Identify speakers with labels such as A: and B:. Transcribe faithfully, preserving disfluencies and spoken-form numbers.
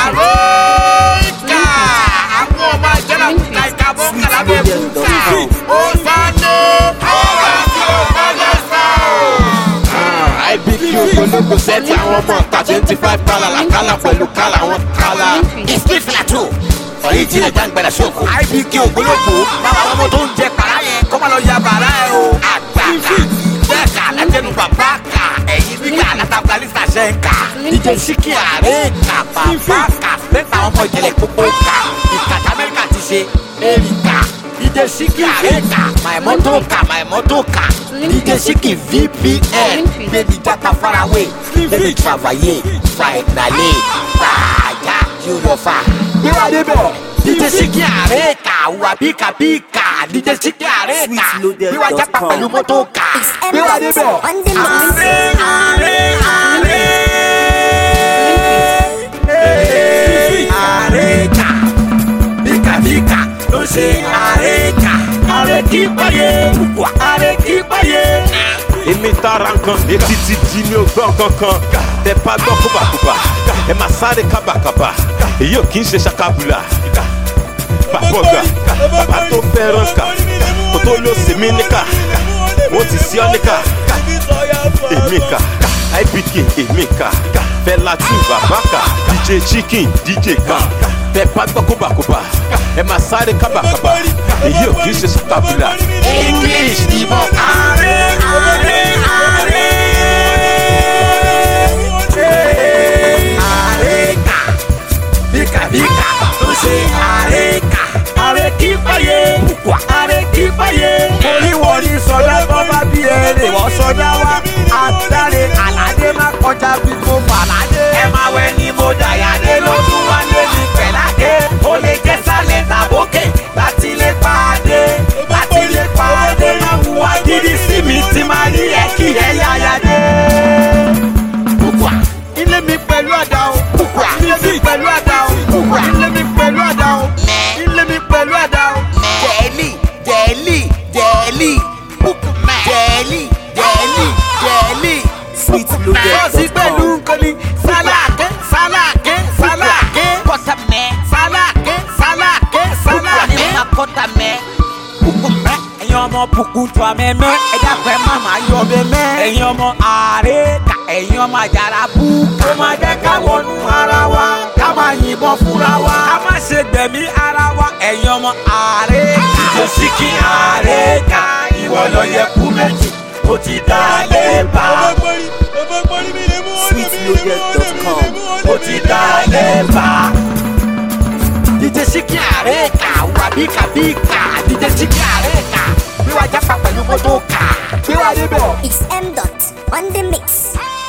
A: Areka. Àwọn ọmọ ìjọba kúkà ìkàbọ̀ kàlábẹ̀ kúkà. Ó sáné. I B Q ológun sẹ́ẹ̀tì àwọn ọmọ ọ̀tá twenty five kálá làkálà pẹ̀lú kálá wọn kálá. Street plateau ọ̀yìn tí lè jàǹgbẹ̀rẹ̀ ṣòkò. I B Q ògbólógbò báwa ọmọ tó ń jẹ pàrà yẹn kó má lọ ya bàrà ẹ o. Àgbàkà bẹ́ẹ̀ka látẹnu bàbá kà ẹ̀yìn nígbà látàgbàlísà ṣe ń kà. D J Shiki Areka bàbá kà mẹ́ta ọmọ ìjẹ̀lẹ̀ gbogbo kà. Ìkàtà Amẹ́ríkà ti ṣe Erika. D J Shiki Areka my motor car my motor car. D J Shiki V P N baby jata faraway baby travailler finally fire you know fire. Bí wàá débẹ̀ D J Shiki Areka wà bíkà bíkà D J Shiki Areka bí wàá jata pẹ̀lú motor car. Bí wàá débẹ̀ àrẹ àrẹ àrẹ Areka bíkà bíkà ló ṣe Areka. Areki paye, areki paye.
B: Èmi tara nǹkan, etí ti di mi ò gbọ́ kankan. Tẹ bá gbọ́ kóbàkóbà, ẹ máa sáré kábàkábà. Èyí ò kì í ṣe ṣakabula. Bàbá ọ̀gá, bàbá tó fẹ́ràn ká. Kò tó ló sì mí níkà. Ó ti sí ọ níkà. Èmi kà, I B K èmi kà. Fẹ́lá tí bàbá kà. D J Chicken, D J kà. Tẹ bá gbọ́ kóbàkóbà, ẹ máa sáré kábàkábà. Èyí ò kì í ṣe ṣakabula.
A: English ìbọn ààrẹ ààrẹ ààrẹ. Areka bíkà bíkà tó ṣe Areka. Areki paye, areki paye. Oríwọ̀ ní sọ̀dá tó bá bí ẹrẹ̀ wọ́n sọ̀dá wá. Àdáre àlàdé má kọjá bí mo fàlàdé. Ẹ máa wẹ ní mo dàyàdé lójú wá lé ní pẹ̀láde. Ó lè jẹ́ sálẹ̀ tàbókè láti lè pàdé. Láti lè pàdé máa wù wá gidi sí mi tí máa rí ẹ kí ẹ yáya dé. Ilé mi pẹ̀lú àdá o. Ilé mi pẹ̀lú àdá o. Ilé mi pẹ̀lú àdá o. Ilé mi pẹ̀lú àdá o. Dẹ́ẹ̀lì dẹ́ẹ̀lì dẹ́ẹ̀lì dẹ́ẹ̀lì dẹ́ẹ̀lì dẹ́ẹ̀lì.
C: Sweet loaded dot com.
A: Bọ́sì pẹ̀lú nkọ́ni sálákẹ́ sálákẹ́ sálákẹ́.
D: Kọ́tà mẹ́.
A: Sálákẹ́ sálákẹ́ sálákẹ́.
D: Ní ma kọ́tà mẹ́.
A: Ẹ̀yin ọmọ bùkún tó amẹ́mẹ́. Ẹ dákun ẹ má máa yọ mẹ́mẹ́. Ẹ̀yin ọmọ Areka. Ẹ̀yin ọmọ àjàrà bú. Kó máa jẹ́ ká wọnú ara wa. Ká máa yìnbọn fúnra wa. Ká má ṣe gbẹ̀mí ara wa. Ẹ̀yin ọmọ Areka. D J Shiki Areka. Ìwọ lọ yẹ kú méjì. Ó ti dá lé bá.
C: Sweet loaded dot com.
A: Ó ti dá lé bá. D J Shiki Areka wà bíkà bíkà. D J Shiki Areka bí wàá jápa pẹ̀lú mọ́tò kà. Bí wàá débẹ̀.
E: It's M dot on the mix.